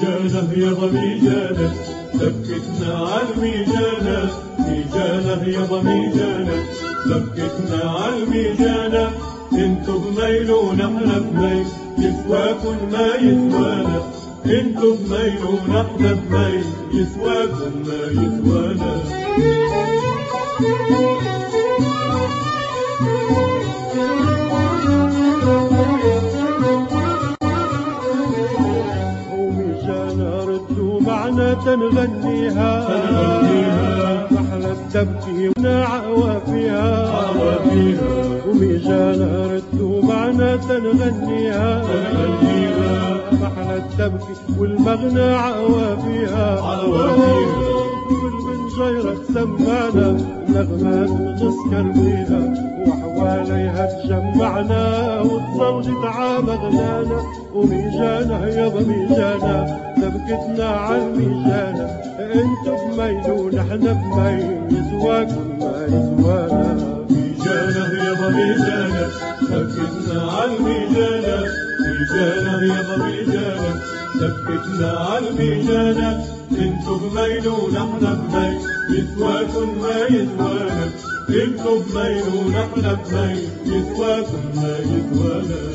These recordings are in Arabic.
ميجانه يابا ميجانه سكتنا عالميجانه، ميجانه يابا ميجانه سكتنا عالميجانه. انتو بميل ونحنا بميل يسواكن ما يسوانا، انتو بميل ونحنا بميل يسواكن ما يسوانا. تنغنيها محلى تبكي ونعوى فيها، وميجانا ردوا معنا تنغنيها محلى تبكي والمغنى عوى فيها. كل من جيرة سمعنا نغمات وتسكر بيها، وحواليها تجمعنا وتصل تعاب غنانا. وميجانا يابا ميجانا سبكتنا عالميجانة، انتو بميل ونحنا بميل يسواكن ما يسوانا. ميجانة يابا ميجانة سبكتنا عالميجانة، ميجانة يابا ميجانة سبكتنا عالميجانة. انتو بميل ونحنا بميل يسواكن ما يسوانا، انتو بميل ونحنا بميل يسواكن ما يسوانا.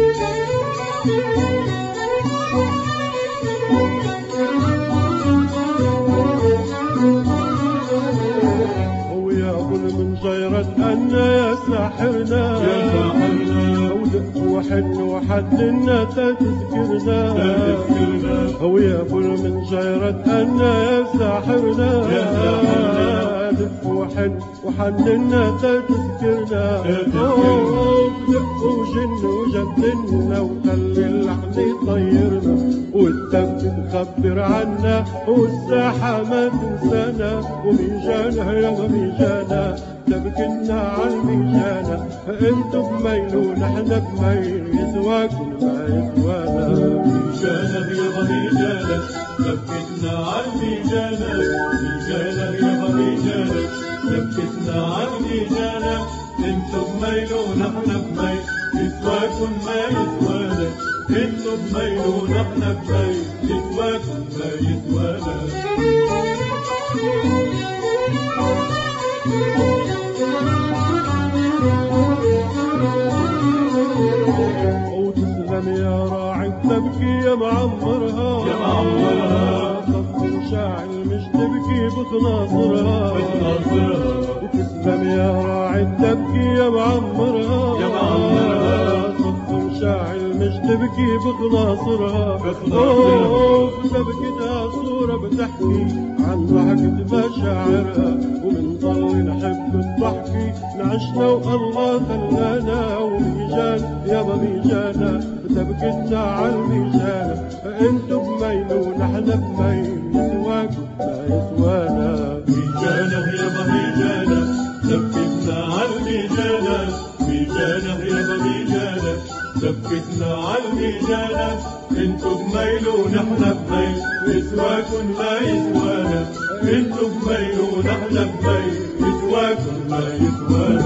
من جيرة أن يا ساحرنا ودق وحن وحدنا تذكرنا، هو يا بل من جيرة أن يا ساحرنا دق وحن وحدنا تذكرنا. دق وجن وجدنا وخلي اللحن يطيرنا، والدم تخبر عنا والساحة ما تنسانا. وميجانا يا ميجانا تبكنا عالميجانة، انتو بميل ونحنا بميل يسواكن ما يسوانا. ميجانا يا ميجانا تبكنا عالميجانة، ميجانا يا ميجانا تبكنا عالميجانة. انتو بميل ونحنا بميل يسواكن ما يسوانا، انتو بميل ونحنا بميل يسواكن ما يسوانا. وتسلم يا راعي تبكي يا معمرها، يا معمرها صف وشاعل مش تبكي بتناصرها، وتسلم يا راعي تبكي يا معمرها، يا معمرها صف وشاعل مش تبكي بتناصرها. بتبكتها صورة بتحكي عن ضحكة مشاعرها، ومنضل نحب الضحكي نعشنا والله خلانا. وميجان يابا ميجانا بتبكتنا عالميجانة، انتو بميل ونحنا بميل يسواكن ما يسوانا. ميجانا يابا ميجانا بتبكتنا عالميجانة، ميجانا يابا ميجانا بتبكتنا عالميجانة. انتو بميل ونحنا بميل يسواكن ما يسوانا، انتو بميل ونحنا بميل يسواكن ما يسوانا.